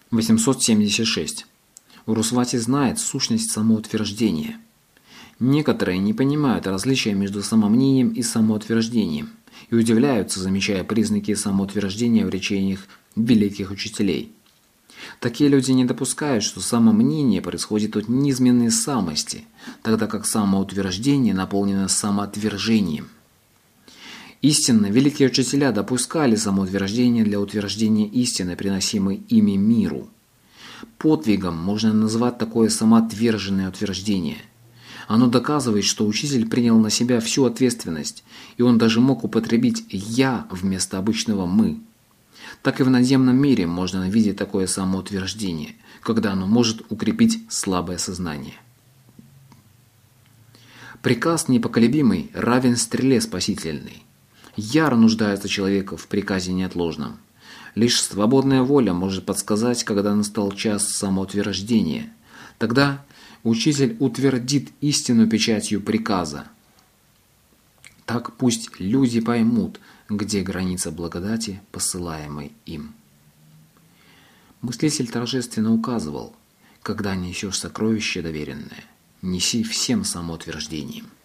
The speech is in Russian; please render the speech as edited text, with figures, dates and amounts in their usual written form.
876. Урусвати знает сущность самоутверждения. Некоторые не понимают различия между самомнением и самоутверждением и удивляются, замечая признаки самоутверждения в речениях великих учителей. Такие люди не допускают, что самомнение происходит от низменной самости, тогда как самоутверждение наполнено самоотвержением. Истинно, великие учителя допускали самоутверждение для утверждения истины, приносимой ими миру. Подвигом можно назвать такое самоотверженное утверждение. Оно доказывает, что учитель принял на себя всю ответственность, и он даже мог употребить «я» вместо обычного «мы». Так и в надземном мире можно видеть такое самоутверждение, когда оно может укрепить слабое сознание. Приказ непоколебимый равен стреле спасительной. Яро нуждается человек в приказе неотложном. Лишь свободная воля может подсказать, когда настал час самоутверждения. Тогда учитель утвердит истину печатью приказа. Так пусть люди поймут, где граница благодати, посылаемой им. Мыслитель торжественно указывал: когда несешь сокровище доверенное, неси всем самоутверждением.